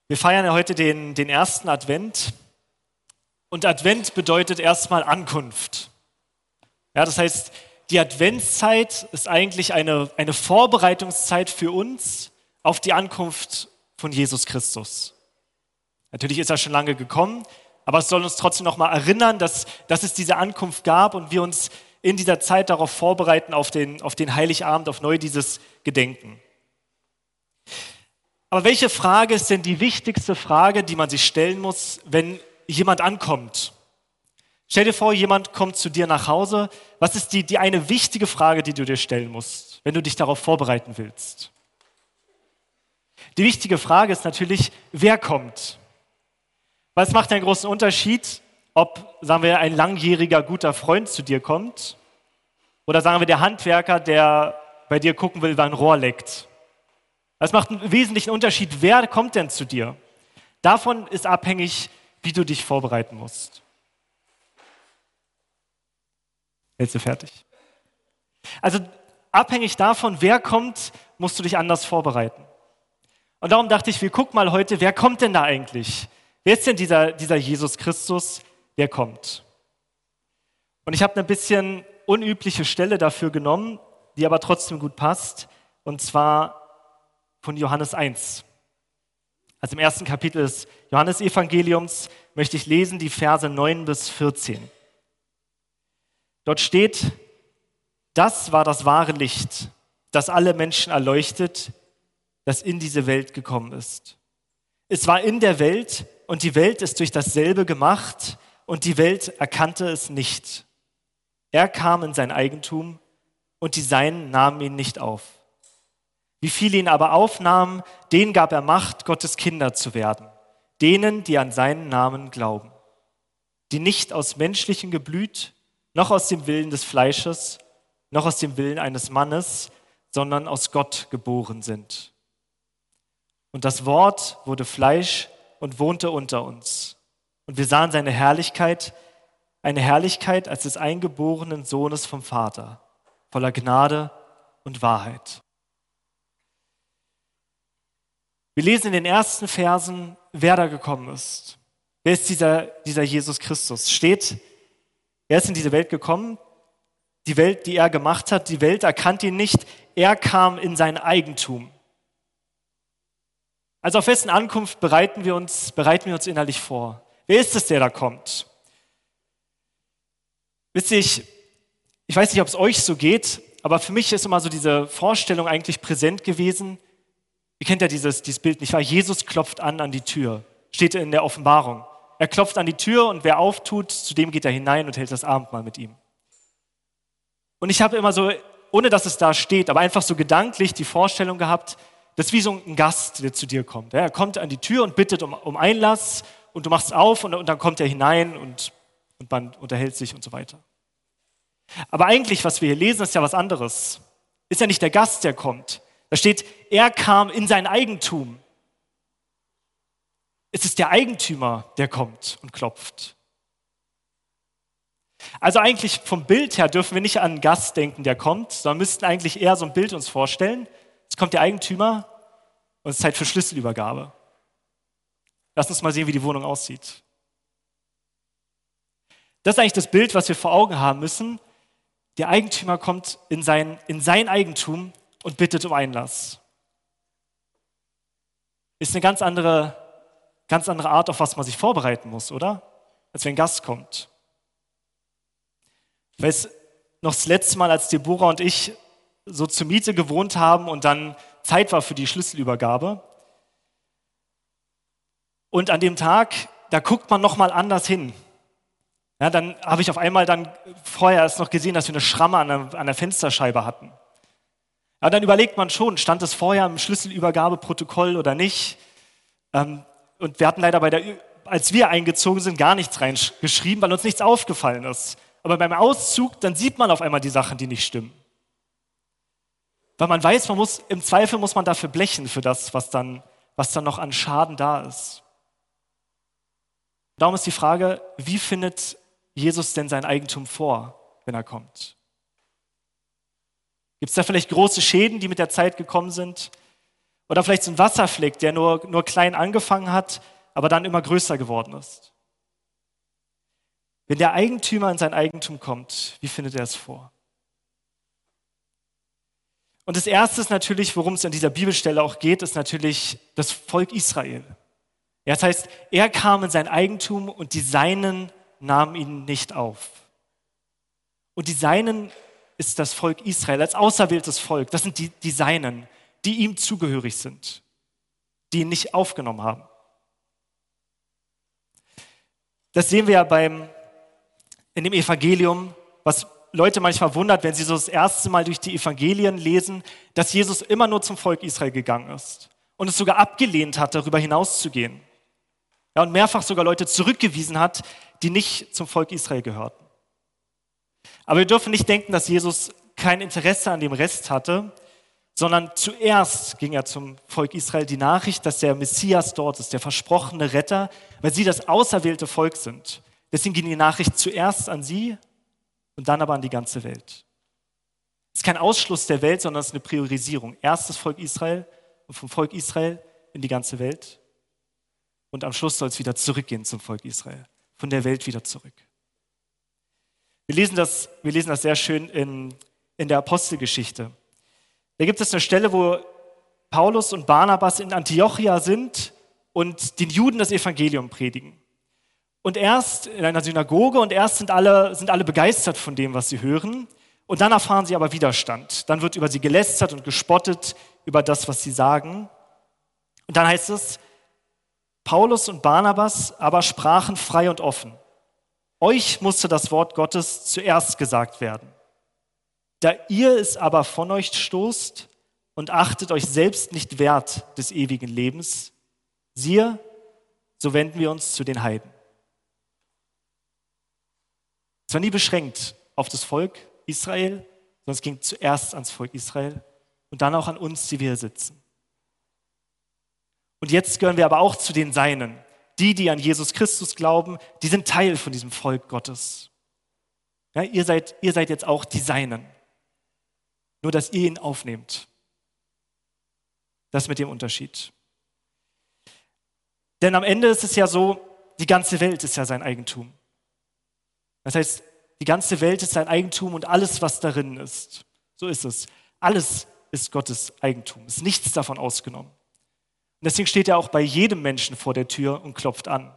Wir feiern ja heute den ersten Advent und Advent bedeutet erstmal Ankunft. Ja, das heißt, die Adventszeit ist eigentlich eine Vorbereitungszeit für uns auf die Ankunft von Jesus Christus. Natürlich ist er schon lange gekommen, aber es soll uns trotzdem nochmal erinnern, dass es diese Ankunft gab und wir uns in dieser Zeit darauf vorbereiten, auf den Heiligabend, auf neu dieses Gedenken. Aber welche Frage ist denn die wichtigste Frage, die man sich stellen muss, wenn jemand ankommt? Stell dir vor, jemand kommt zu dir nach Hause. Was ist die eine wichtige Frage, die du dir stellen musst, wenn du dich darauf vorbereiten willst? Die wichtige Frage ist natürlich, wer kommt? Weil es macht einen großen Unterschied, ob, sagen wir, ein langjähriger, guter Freund zu dir kommt oder, sagen wir, der Handwerker, der bei dir gucken will, wann ein Rohr leckt. Das macht einen wesentlichen Unterschied. Wer kommt denn zu dir? Davon ist abhängig, wie du dich vorbereiten musst. Jetzt du fertig? Also abhängig davon, wer kommt, musst du dich anders vorbereiten. Und darum dachte ich, wir gucken mal heute, wer kommt denn da eigentlich? Wer ist denn dieser Jesus Christus, der kommt? Und ich habe eine bisschen unübliche Stelle dafür genommen, die aber trotzdem gut passt, und zwar von Johannes 1. Also im ersten Kapitel des Johannesevangeliums möchte ich lesen die Verse 9 bis 14. Dort steht: Das war das wahre Licht, das alle Menschen erleuchtet, das in diese Welt gekommen ist. Es war in der Welt und die Welt ist durch dasselbe gemacht und die Welt erkannte es nicht. Er kam in sein Eigentum und die Seinen nahmen ihn nicht auf. Wie viele ihn aber aufnahmen, denen gab er Macht, Gottes Kinder zu werden, denen, die an seinen Namen glauben, die nicht aus menschlichem Geblüt, noch aus dem Willen des Fleisches, noch aus dem Willen eines Mannes, sondern aus Gott geboren sind. Und das Wort wurde Fleisch und wohnte unter uns. Und wir sahen seine Herrlichkeit, eine Herrlichkeit als des eingeborenen Sohnes vom Vater, voller Gnade und Wahrheit. Wir lesen in den ersten Versen, wer da gekommen ist. Wer ist dieser Jesus Christus? Steht, er ist in diese Welt gekommen, die Welt, die er gemacht hat, die Welt erkannte ihn nicht, er kam in sein Eigentum. Also auf wessen Ankunft bereiten wir uns innerlich vor? Wer ist es, der da kommt? Wisst ihr, ich weiß nicht, ob es euch so geht, aber für mich ist immer so diese Vorstellung eigentlich präsent gewesen. Ihr kennt ja dieses Bild nicht wahr? Jesus klopft an die Tür. Steht in der Offenbarung. Er klopft an die Tür und wer auftut, zu dem geht er hinein und hält das Abendmahl mit ihm. Und ich habe immer so, ohne dass es da steht, aber einfach so gedanklich die Vorstellung gehabt, das ist wie so ein Gast, der zu dir kommt. Er kommt an die Tür und bittet um Einlass und du machst auf und dann kommt er hinein und man unterhält sich und so weiter. Aber eigentlich, was wir hier lesen, ist ja was anderes. Ist ja nicht der Gast, der kommt. Da steht, er kam in sein Eigentum. Es ist der Eigentümer, der kommt und klopft. Also eigentlich vom Bild her dürfen wir nicht an einen Gast denken, der kommt, sondern müssten eigentlich eher so ein Bild uns vorstellen. Es kommt der Eigentümer und es ist Zeit für Schlüsselübergabe. Lass uns mal sehen, wie die Wohnung aussieht. Das ist eigentlich das Bild, was wir vor Augen haben müssen. Der Eigentümer kommt in sein Eigentum und bittet um Einlass. Ist eine ganz andere Art, auf was man sich vorbereiten muss, oder? Als wenn ein Gast kommt. Ich weiß noch das letzte Mal, als Deborah und ich so zur Miete gewohnt haben und dann Zeit war für die Schlüsselübergabe. Und an dem Tag, da guckt man nochmal anders hin. Ja, dann habe ich auf einmal dann vorher erst noch gesehen, dass wir eine Schramme an der Fensterscheibe hatten. Ja, dann überlegt man schon, stand es vorher im Schlüsselübergabeprotokoll oder nicht? Und wir hatten leider als wir eingezogen sind, gar nichts reingeschrieben, weil uns nichts aufgefallen ist. Aber beim Auszug, dann sieht man auf einmal die Sachen, die nicht stimmen. Weil man weiß, im Zweifel muss man dafür blechen, für das, was dann noch an Schaden da ist. Darum ist die Frage, wie findet Jesus denn sein Eigentum vor, wenn er kommt? Gibt es da vielleicht große Schäden, die mit der Zeit gekommen sind? Oder vielleicht so ein Wasserfleck, der nur klein angefangen hat, aber dann immer größer geworden ist. Wenn der Eigentümer in sein Eigentum kommt, wie findet er es vor? Und das Erste ist natürlich, worum es an dieser Bibelstelle auch geht, ist natürlich das Volk Israel. Ja, das heißt, er kam in sein Eigentum und die Seinen nahmen ihn nicht auf. Und die Seinen ist das Volk Israel als auserwähltes Volk. Das sind die Seinen, die ihm zugehörig sind, die ihn nicht aufgenommen haben. Das sehen wir ja in dem Evangelium, was Leute manchmal wundert, wenn sie so das erste Mal durch die Evangelien lesen, dass Jesus immer nur zum Volk Israel gegangen ist und es sogar abgelehnt hat, darüber hinauszugehen. Ja, und mehrfach sogar Leute zurückgewiesen hat, die nicht zum Volk Israel gehörten. Aber wir dürfen nicht denken, dass Jesus kein Interesse an dem Rest hatte, sondern zuerst ging er zum Volk Israel die Nachricht, dass der Messias dort ist, der versprochene Retter, weil sie das auserwählte Volk sind. Deswegen ging die Nachricht zuerst an sie und dann aber an die ganze Welt. Es ist kein Ausschluss der Welt, sondern es ist eine Priorisierung. Erst das Volk Israel und vom Volk Israel in die ganze Welt. Und am Schluss soll es wieder zurückgehen zum Volk Israel. Von der Welt wieder zurück. Wir lesen das sehr schön in der Apostelgeschichte. Da gibt es eine Stelle, wo Paulus und Barnabas in Antiochia sind und den Juden das Evangelium predigen. Und erst in einer Synagoge und erst sind alle begeistert von dem, was sie hören. Und dann erfahren sie aber Widerstand. Dann wird über sie gelästert und gespottet über das, was sie sagen. Und dann heißt es, Paulus und Barnabas aber sprachen frei und offen. Euch musste das Wort Gottes zuerst gesagt werden. Da ihr es aber von euch stoßt und achtet euch selbst nicht wert des ewigen Lebens, siehe, so wenden wir uns zu den Heiden. Es war nie beschränkt auf das Volk Israel, sondern es ging zuerst ans Volk Israel und dann auch an uns, die wir hier sitzen. Und jetzt gehören wir aber auch zu den Seinen. Die an Jesus Christus glauben, die sind Teil von diesem Volk Gottes. Ja, ihr seid jetzt auch die Seinen. Nur, dass ihr ihn aufnehmt. Das mit dem Unterschied. Denn am Ende ist es ja so, die ganze Welt ist ja sein Eigentum. Das heißt, die ganze Welt ist sein Eigentum und alles, was darin ist. So ist es. Alles ist Gottes Eigentum. Es ist nichts davon ausgenommen. Und deswegen steht er auch bei jedem Menschen vor der Tür und klopft an.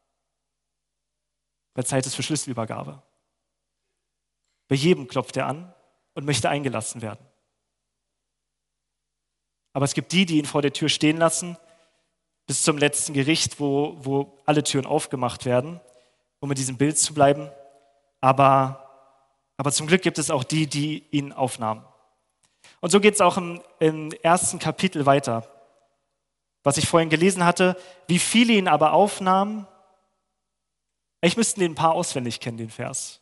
Weil Zeit ist für Schlüsselübergabe. Bei jedem klopft er an und möchte eingelassen werden. Aber es gibt die ihn vor der Tür stehen lassen, bis zum letzten Gericht, wo alle Türen aufgemacht werden, um in diesem Bild zu bleiben. Aber zum Glück gibt es auch die ihn aufnahmen. Und so geht es auch im ersten Kapitel weiter. Was ich vorhin gelesen hatte, wie viele ihn aber aufnahmen. Ich müsste den ein paar auswendig kennen, den Vers.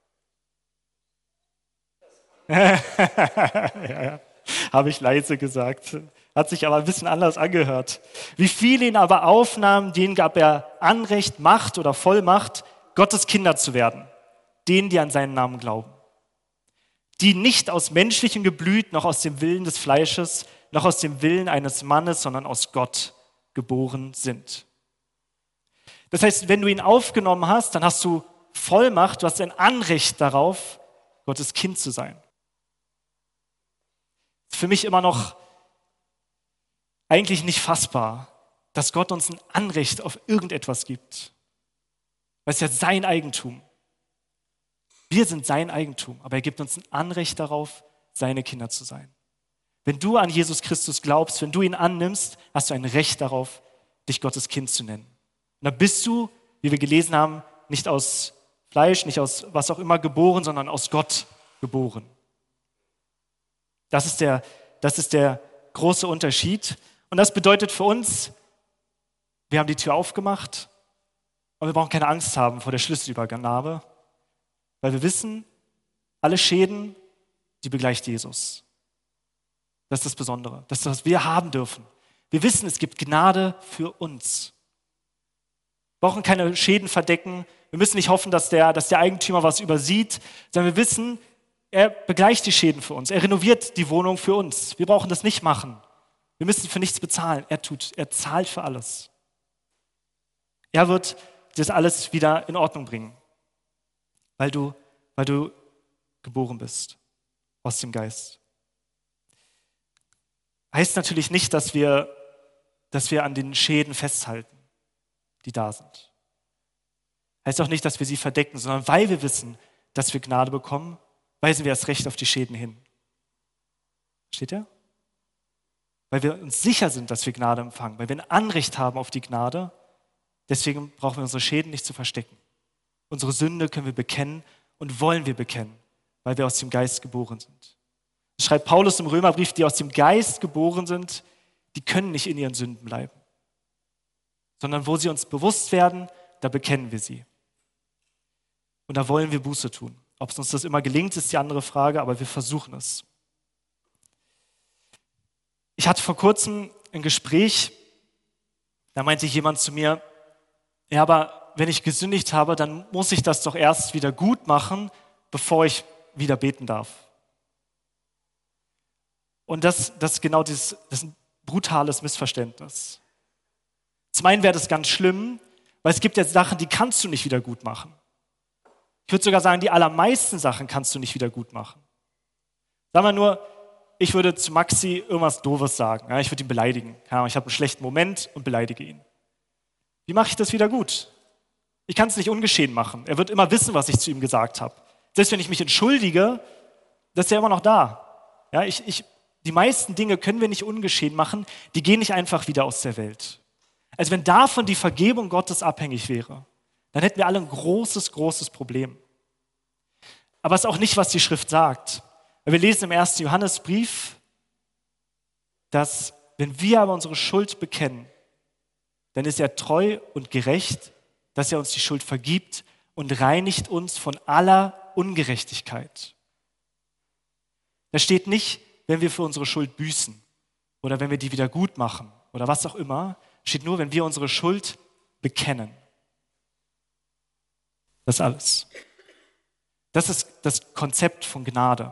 Ja, habe ich leise gesagt. Hat sich aber ein bisschen anders angehört. Wie viele ihn aber aufnahmen, denen gab er Anrecht, Macht oder Vollmacht, Gottes Kinder zu werden. Denen, die an seinen Namen glauben. Die nicht aus menschlichem Geblüt, noch aus dem Willen des Fleisches, noch aus dem Willen eines Mannes, sondern aus Gott geboren sind. Das heißt, wenn du ihn aufgenommen hast, dann hast du Vollmacht, du hast ein Anrecht darauf, Gottes Kind zu sein. Das ist für mich immer noch eigentlich nicht fassbar, dass Gott uns ein Anrecht auf irgendetwas gibt. Das ist ja sein Eigentum. Wir sind sein Eigentum, aber er gibt uns ein Anrecht darauf, seine Kinder zu sein. Wenn du an Jesus Christus glaubst, wenn du ihn annimmst, hast du ein Recht darauf, dich Gottes Kind zu nennen. Und dann bist du, wie wir gelesen haben, nicht aus Fleisch, nicht aus was auch immer geboren, sondern aus Gott geboren. Das ist der große Unterschied. Und das bedeutet für uns, wir haben die Tür aufgemacht, aber wir brauchen keine Angst haben vor der Schlüsselübergabe, weil wir wissen, alle Schäden, die begleicht Jesus. Das ist das Besondere. Das ist, was wir haben dürfen. Wir wissen, es gibt Gnade für uns. Wir brauchen keine Schäden verdecken. Wir müssen nicht hoffen, dass der Eigentümer was übersieht, sondern wir wissen, er begleicht die Schäden für uns. Er renoviert die Wohnung für uns. Wir brauchen das nicht machen. Wir müssen für nichts bezahlen. Er zahlt für alles. Er wird das alles wieder in Ordnung bringen, weil du geboren bist aus dem Geist. Heißt natürlich nicht, dass wir an den Schäden festhalten, die da sind. Heißt auch nicht, dass wir sie verdecken, sondern weil wir wissen, dass wir Gnade bekommen, weisen wir erst recht auf die Schäden hin. Steht ihr? Weil wir uns sicher sind, dass wir Gnade empfangen, weil wir ein Anrecht haben auf die Gnade. Deswegen brauchen wir unsere Schäden nicht zu verstecken. Unsere Sünde können wir bekennen und wollen wir bekennen, weil wir aus dem Geist geboren sind. Das schreibt Paulus im Römerbrief, die aus dem Geist geboren sind, die können nicht in ihren Sünden bleiben. Sondern wo sie uns bewusst werden, da bekennen wir sie. Und da wollen wir Buße tun. Ob es uns das immer gelingt, ist die andere Frage, aber wir versuchen es. Ich hatte vor kurzem ein Gespräch, da meinte jemand zu mir, ja, aber wenn ich gesündigt habe, dann muss ich das doch erst wieder gut machen, bevor ich wieder beten darf. Und das ist ein brutales Missverständnis. Zum einen wäre das ganz schlimm, weil es gibt ja Sachen, die kannst du nicht wieder gut machen. Ich würde sogar sagen, die allermeisten Sachen kannst du nicht wieder gut machen. Sagen wir nur, ich würde zu Maxi irgendwas Doofes sagen. Ja, ich würde ihn beleidigen. Ich habe einen schlechten Moment und beleidige ihn. Wie mache ich das wieder gut? Ich kann es nicht ungeschehen machen. Er wird immer wissen, was ich zu ihm gesagt habe. Selbst wenn ich mich entschuldige, das ist ja immer noch da. Ja, die meisten Dinge können wir nicht ungeschehen machen, die gehen nicht einfach wieder aus der Welt. Also wenn davon die Vergebung Gottes abhängig wäre, dann hätten wir alle ein großes, großes Problem. Aber es ist auch nicht, was die Schrift sagt. Wir lesen im 1. Johannesbrief, dass wenn wir aber unsere Schuld bekennen, dann ist er treu und gerecht, dass er uns die Schuld vergibt und reinigt uns von aller Ungerechtigkeit. Da steht nicht, wenn wir für unsere Schuld büßen oder wenn wir die wieder gut machen oder was auch immer, steht nur, wenn wir unsere Schuld bekennen. Das ist alles. Das ist das Konzept von Gnade.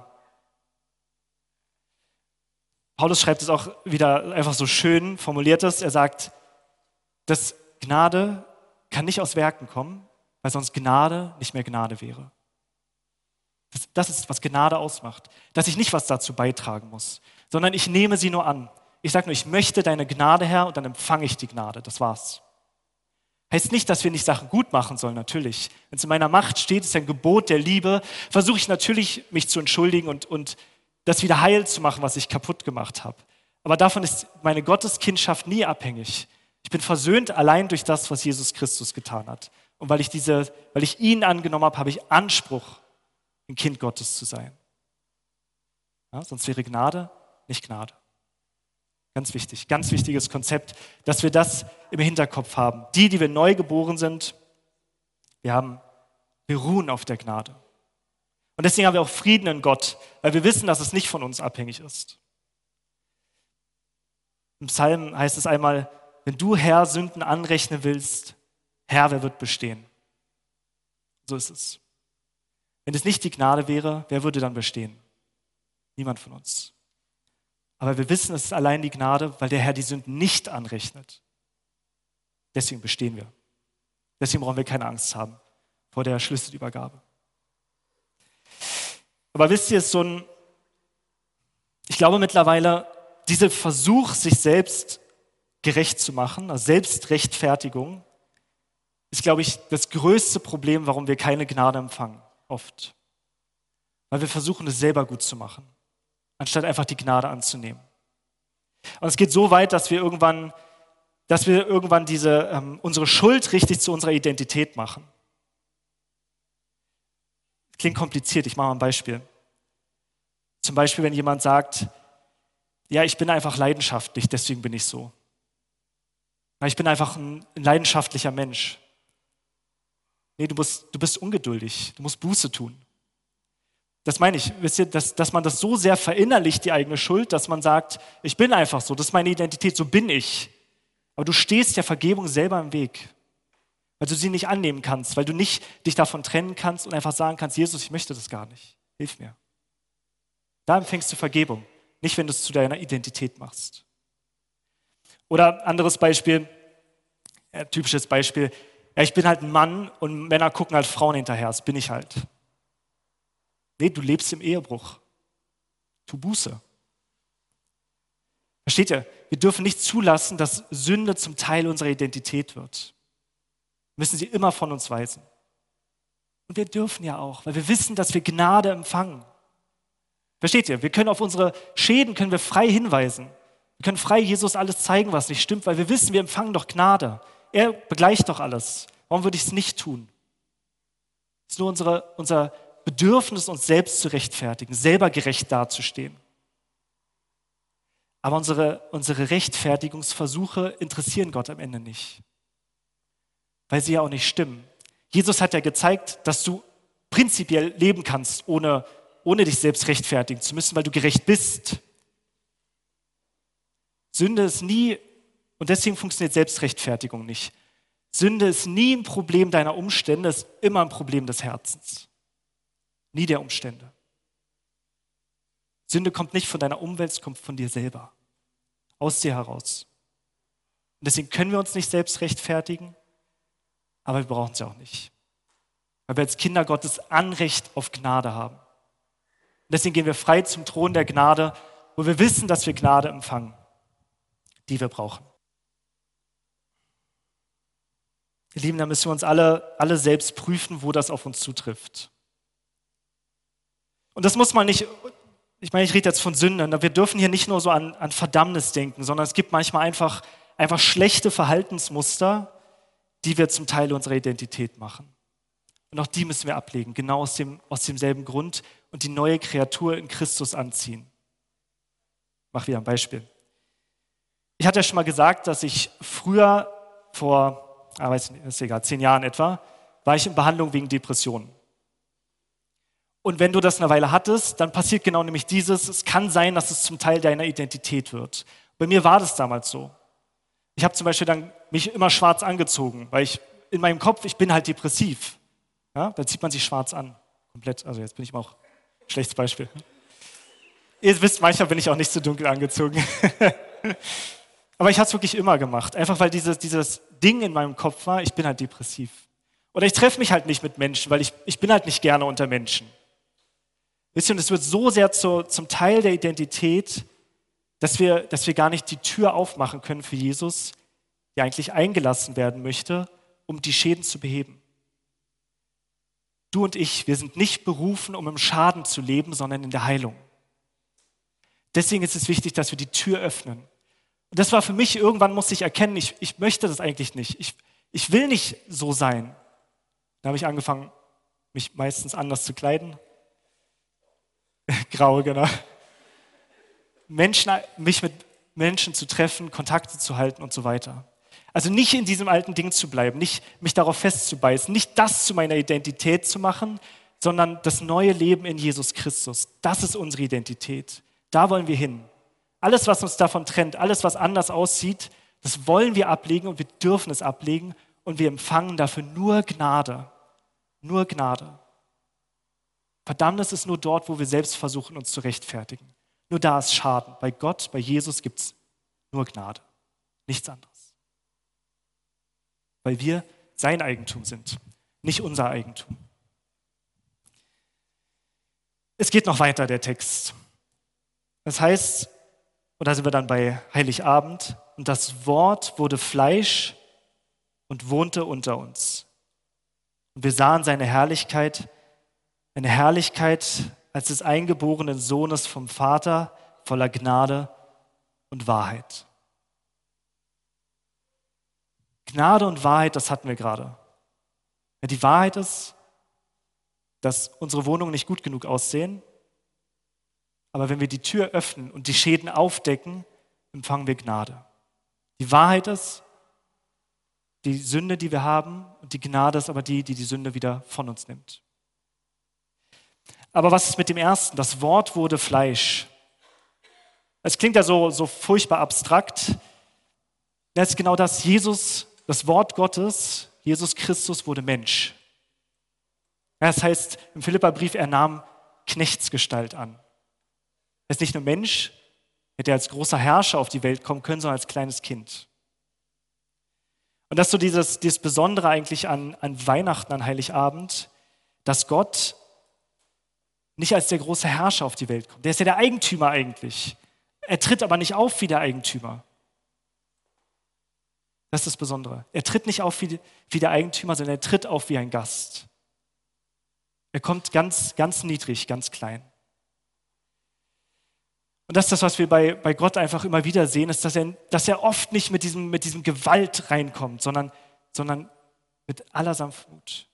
Paulus schreibt es auch wieder einfach so schön, formuliert es. Er sagt, dass Gnade kann nicht aus Werken kommen, weil sonst Gnade nicht mehr Gnade wäre. Das ist, was Gnade ausmacht. Dass ich nicht was dazu beitragen muss, sondern ich nehme sie nur an. Ich sage nur, ich möchte deine Gnade, Herr, und dann empfange ich die Gnade. Das war's. Heißt nicht, dass wir nicht Sachen gut machen sollen, natürlich. Wenn es in meiner Macht steht, ist ein Gebot der Liebe, versuche ich natürlich, mich zu entschuldigen und das wieder heil zu machen, was ich kaputt gemacht habe. Aber davon ist meine Gotteskindschaft nie abhängig. Ich bin versöhnt allein durch das, was Jesus Christus getan hat. Und weil ich ihn angenommen habe, habe ich Anspruch, ein Kind Gottes zu sein. Ja, sonst wäre Gnade nicht Gnade. Ganz wichtig, ganz wichtiges Konzept, dass wir das im Hinterkopf haben. Die wir neu geboren sind, wir ruhen auf der Gnade. Und deswegen haben wir auch Frieden in Gott, weil wir wissen, dass es nicht von uns abhängig ist. Im Psalm heißt es einmal, wenn du, Herr, Sünden anrechnen willst, Herr, wer wird bestehen? So ist es. Wenn es nicht die Gnade wäre, wer würde dann bestehen? Niemand von uns. Aber wir wissen, es ist allein die Gnade, weil der Herr die Sünden nicht anrechnet. Deswegen bestehen wir. Deswegen brauchen wir keine Angst haben vor der Schlüsselübergabe. Aber wisst ihr, ich glaube mittlerweile, dieser Versuch, sich selbst gerecht zu machen, also Selbstrechtfertigung, ist, glaube ich, das größte Problem, warum wir keine Gnade empfangen, oft. Weil wir versuchen, es selber gut zu machen, anstatt einfach die Gnade anzunehmen. Und es geht so weit, dass wir irgendwann unsere Schuld richtig zu unserer Identität machen. Klingt kompliziert, ich mache mal ein Beispiel. Zum Beispiel, wenn jemand sagt, ja, ich bin einfach leidenschaftlich, deswegen bin ich so. Ich bin einfach ein leidenschaftlicher Mensch. Nee, du bist ungeduldig, du musst Buße tun. Das meine ich, wisst ihr, dass man das so sehr verinnerlicht, die eigene Schuld, dass man sagt, ich bin einfach so, das ist meine Identität, so bin ich. Aber du stehst der Vergebung selber im Weg, weil du sie nicht annehmen kannst, weil du nicht dich davon trennen kannst und einfach sagen kannst, Jesus, ich möchte das gar nicht, hilf mir. Da empfängst du Vergebung, nicht wenn du es zu deiner Identität machst. Oder anderes Beispiel, typisches Beispiel, ja, ich bin halt ein Mann und Männer gucken halt Frauen hinterher, das bin ich halt. Nee, du lebst im Ehebruch. Tu Buße. Versteht ihr? Wir dürfen nicht zulassen, dass Sünde zum Teil unserer Identität wird. Wir müssen sie immer von uns weisen. Und wir dürfen ja auch, weil wir wissen, dass wir Gnade empfangen. Versteht ihr? Wir können auf unsere Schäden können wir frei hinweisen. Wir können frei Jesus alles zeigen, was nicht stimmt, weil wir wissen, wir empfangen doch Gnade. Er begleicht doch alles. Warum würde ich es nicht tun? Es ist nur unser Bedürfnis, uns selbst zu rechtfertigen, selber gerecht dazustehen. Aber unsere Rechtfertigungsversuche interessieren Gott am Ende nicht, weil sie ja auch nicht stimmen. Jesus hat ja gezeigt, dass du prinzipiell leben kannst, ohne dich selbst rechtfertigen zu müssen, weil du gerecht bist. Sünde ist nie, und deswegen funktioniert Selbstrechtfertigung nicht. Sünde ist nie ein Problem deiner Umstände, es ist immer ein Problem des Herzens. Nie der Umstände. Sünde kommt nicht von deiner Umwelt, es kommt von dir selber. Aus dir heraus. Und deswegen können wir uns nicht selbst rechtfertigen, aber wir brauchen es ja auch nicht. Weil wir als Kinder Gottes Anrecht auf Gnade haben. Und deswegen gehen wir frei zum Thron der Gnade, wo wir wissen, dass wir Gnade empfangen, die wir brauchen. Ihr Lieben, da müssen wir uns alle selbst prüfen, wo das auf uns zutrifft. Und das muss man nicht, ich rede jetzt von Sünden, wir dürfen hier nicht nur so an Verdammnis denken, sondern es gibt manchmal einfach schlechte Verhaltensmuster, die wir zum Teil unserer Identität machen. Und auch die müssen wir ablegen, genau aus demselben Grund und die neue Kreatur in Christus anziehen. Ich mache wieder ein Beispiel. Ich hatte ja schon mal gesagt, dass ich früher, vor, ist egal, 10 Jahren etwa, war ich in Behandlung wegen Depressionen. Und wenn du das eine Weile hattest, dann passiert genau nämlich dieses, es kann sein, dass es zum Teil deiner Identität wird. Bei mir war das damals so. Ich habe zum Beispiel dann mich immer schwarz angezogen, weil ich in meinem Kopf, ich bin halt depressiv. Ja, dann zieht man sich schwarz an. Komplett, also jetzt bin ich mal auch ein schlechtes Beispiel. Ihr wisst, manchmal bin ich auch nicht so dunkel angezogen. Aber ich habe es wirklich immer gemacht. Einfach weil dieses Ding in meinem Kopf war, ich bin halt depressiv. Oder ich treffe mich halt nicht mit Menschen, weil ich bin halt nicht gerne unter Menschen. Wisst ihr, und es wird so sehr zum Teil der Identität, dass wir gar nicht die Tür aufmachen können für Jesus, der eigentlich eingelassen werden möchte, um die Schäden zu beheben. Du und ich, wir sind nicht berufen, um im Schaden zu leben, sondern in der Heilung. Deswegen ist es wichtig, dass wir die Tür öffnen. Und das war für mich, irgendwann musste ich erkennen, ich möchte das eigentlich nicht. Ich will nicht so sein. Da habe ich angefangen, mich meistens anders zu kleiden. Grau, genau. Mich mit Menschen zu treffen, Kontakte zu halten und so weiter. Also nicht in diesem alten Ding zu bleiben, nicht mich darauf festzubeißen, nicht das zu meiner Identität zu machen, sondern das neue Leben in Jesus Christus. Das ist unsere Identität. Da wollen wir hin. Alles, was uns davon trennt, alles, was anders aussieht, das wollen wir ablegen und wir dürfen es ablegen und wir empfangen dafür nur Gnade. Nur Gnade. Verdammnis ist nur dort, wo wir selbst versuchen, uns zu rechtfertigen. Nur da ist Schaden. Bei Gott, bei Jesus gibt es nur Gnade. Nichts anderes. Weil wir sein Eigentum sind, nicht unser Eigentum. Es geht noch weiter, der Text. Das heißt, und da sind wir dann bei Heiligabend, und das Wort wurde Fleisch und wohnte unter uns. Und wir sahen seine Herrlichkeit, eine Herrlichkeit als des eingeborenen Sohnes vom Vater, voller Gnade und Wahrheit. Gnade und Wahrheit, das hatten wir gerade. Ja, die Wahrheit ist, dass unsere Wohnungen nicht gut genug aussehen, aber wenn wir die Tür öffnen und die Schäden aufdecken, empfangen wir Gnade. Die Wahrheit ist die Sünde, die wir haben, und die Gnade ist aber die Sünde wieder von uns nimmt. Aber was ist mit dem ersten? Das Wort wurde Fleisch. Es klingt ja so furchtbar abstrakt. Das ist genau das. Jesus, das Wort Gottes, Jesus Christus wurde Mensch. Das heißt, im Philipperbrief, er nahm Knechtsgestalt an. Er ist nicht nur Mensch, Hätte er als großer Herrscher auf die Welt kommen können, sondern als kleines Kind. Und das ist so dieses Besondere eigentlich an Weihnachten, an Heiligabend, dass Gott nicht als der große Herrscher auf die Welt kommt. Der ist ja der Eigentümer eigentlich. Er tritt aber nicht auf wie der Eigentümer. Das ist das Besondere. Er tritt nicht auf wie der Eigentümer, sondern er tritt auf wie ein Gast. Er kommt ganz, ganz niedrig, ganz klein. Und das ist das, was wir bei Gott einfach immer wieder sehen, ist, dass er oft nicht mit diesem Gewalt reinkommt, sondern mit aller Sanftmut.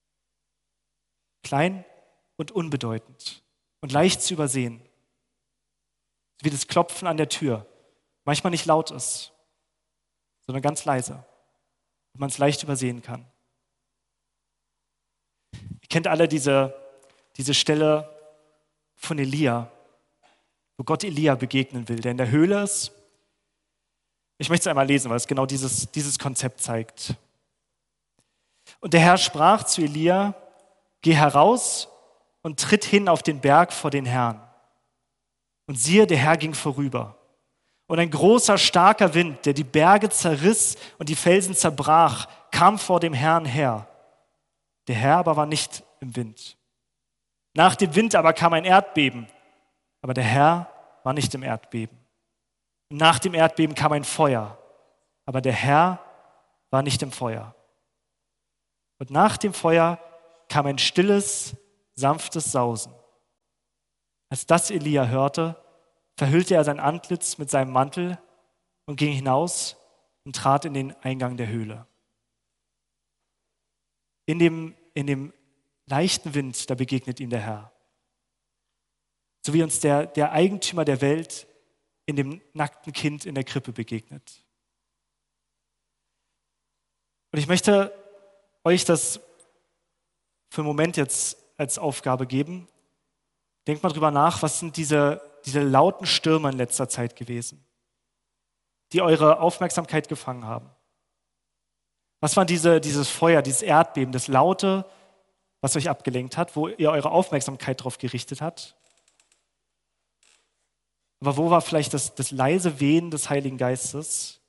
Klein und unbedeutend und leicht zu übersehen. Wie das Klopfen an der Tür. Manchmal nicht laut ist, sondern ganz leise. Und man es leicht übersehen kann. Ihr kennt alle diese Stelle von Elia, wo Gott Elia begegnen will, der in der Höhle ist. Ich möchte es einmal lesen, weil es genau dieses Konzept zeigt. Und der Herr sprach zu Elia: Geh heraus und tritt hin auf den Berg vor den Herrn. Und siehe, der Herr ging vorüber. Und ein großer, starker Wind, der die Berge zerriss und die Felsen zerbrach, kam vor dem Herrn her. Der Herr aber war nicht im Wind. Nach dem Wind aber kam ein Erdbeben, aber der Herr war nicht im Erdbeben. Und nach dem Erdbeben kam ein Feuer, aber der Herr war nicht im Feuer. Und nach dem Feuer kam ein stilles, sanftes Sausen. Als das Elia hörte, verhüllte er sein Antlitz mit seinem Mantel und ging hinaus und trat in den Eingang der Höhle. In dem leichten Wind, da begegnet ihm der Herr. So wie uns der Eigentümer der Welt in dem nackten Kind in der Krippe begegnet. Und ich möchte euch das für einen Moment jetzt als Aufgabe geben. Denkt mal drüber nach, was sind diese lauten Stürme in letzter Zeit gewesen, die eure Aufmerksamkeit gefangen haben? Was war dieses Feuer, dieses Erdbeben, das Laute, was euch abgelenkt hat, wo ihr eure Aufmerksamkeit drauf gerichtet habt? Aber wo war vielleicht das leise Wehen des Heiligen Geistes,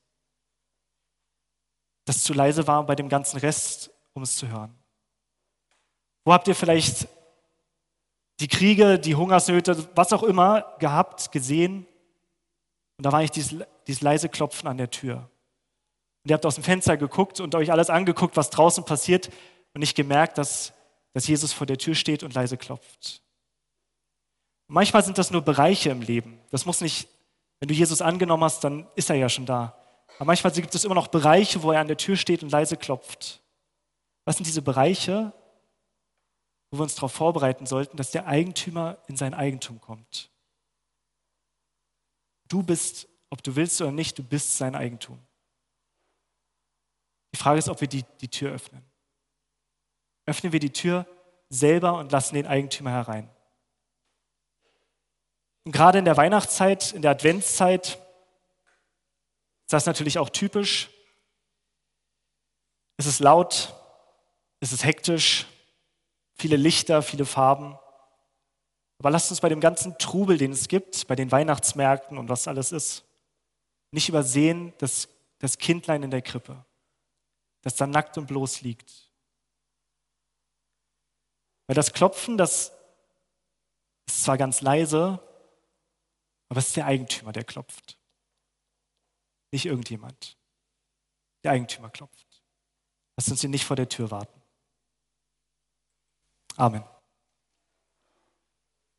das zu leise war bei dem ganzen Rest, um es zu hören? Wo habt ihr vielleicht die Kriege, die Hungersnöte, was auch immer gehabt, gesehen? Und da war eigentlich dieses leise Klopfen an der Tür. Und ihr habt aus dem Fenster geguckt und euch alles angeguckt, was draußen passiert und nicht gemerkt, dass Jesus vor der Tür steht und leise klopft. Und manchmal sind das nur Bereiche im Leben. Das muss nicht, wenn du Jesus angenommen hast, dann ist er ja schon da. Aber manchmal gibt es immer noch Bereiche, wo er an der Tür steht und leise klopft. Was sind diese Bereiche, wo wir uns darauf vorbereiten sollten, dass der Eigentümer in sein Eigentum kommt? Du bist, ob du willst oder nicht, du bist sein Eigentum. Die Frage ist, ob wir die Tür öffnen. Öffnen wir die Tür selber und lassen den Eigentümer herein. Und gerade in der Weihnachtszeit, in der Adventszeit, ist das natürlich auch typisch. Es ist laut, es ist hektisch, viele Lichter, viele Farben. Aber lasst uns bei dem ganzen Trubel, den es gibt, bei den Weihnachtsmärkten und was alles ist, nicht übersehen, das Kindlein in der Krippe, das da nackt und bloß liegt. Weil das Klopfen, das ist zwar ganz leise, aber es ist der Eigentümer, der klopft. Nicht irgendjemand. Der Eigentümer klopft. Lasst uns ihn nicht vor der Tür warten. Amen.